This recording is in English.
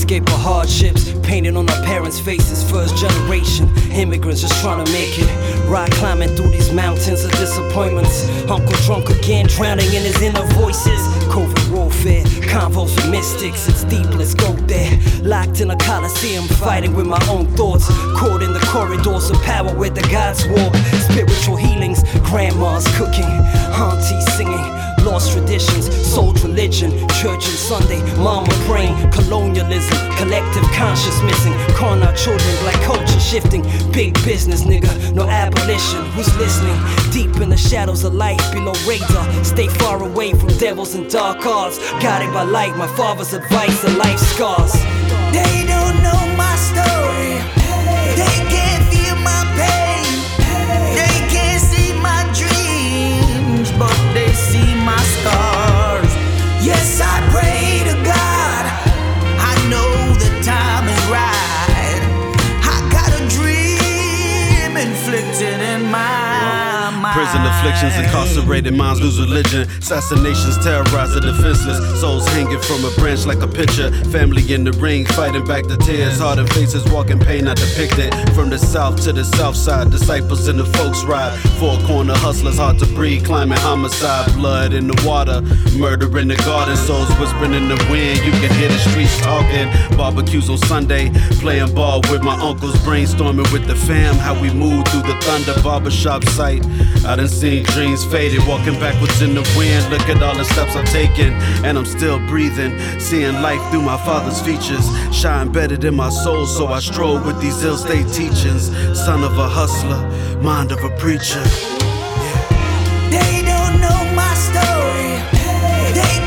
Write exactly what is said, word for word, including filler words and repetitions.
landscape of hardships painted on our parents' faces. First generation immigrants just trying to make it. Rock climbing through these mountains of disappointments. Uncle drunk again, drowning in his inner voices. Covert warfare, convos with mystics. It's deep, let's go there. Locked in a coliseum, fighting with my own thoughts. Caught in the corridors of power where the gods walk. Spiritual healings, grandma's cooking, aunties singing. Lost traditions, sold religion, church and Sunday, mama praying, colonialism, collective conscience missing, calling our children, black culture shifting, big business nigga, no abolition, who's listening? Deep in the shadows of light, below radar, stay far away from devils and dark arts, guided by light, my father's advice and life scars. They don't know my story, they can't feel my pain, they can't see my dreams, but they see my scars. Yes, I pray to God, I know the time is right. I got a dream inflicted in my mind. Prison afflictions, incarcerated minds lose religion. Assassinations terrorize the defenseless. Souls hanging from a branch like a picture. Family in the ring, fighting back the tears. Hardened faces, walking pain not depicted. From the south to the south side, disciples in the folks ride. Four corner hustlers, hard to breathe, climbing homicide. Blood in the water, murder in the garden. Souls whispering in the wind, you can hear the streets talking. Barbecues on Sunday, playing ball with my uncles. Brainstorming with the fam, how we move through the thunder. Barbershop sight, I done seen dreams faded. Walking backwards in the wind, look at all the steps I've taken. And I'm still breathing, seeing life through my father's features. Shine embedded in my soul, so I stroll with these ill state teachings. Son of a hustler, mind of a preacher. They don't know my story, they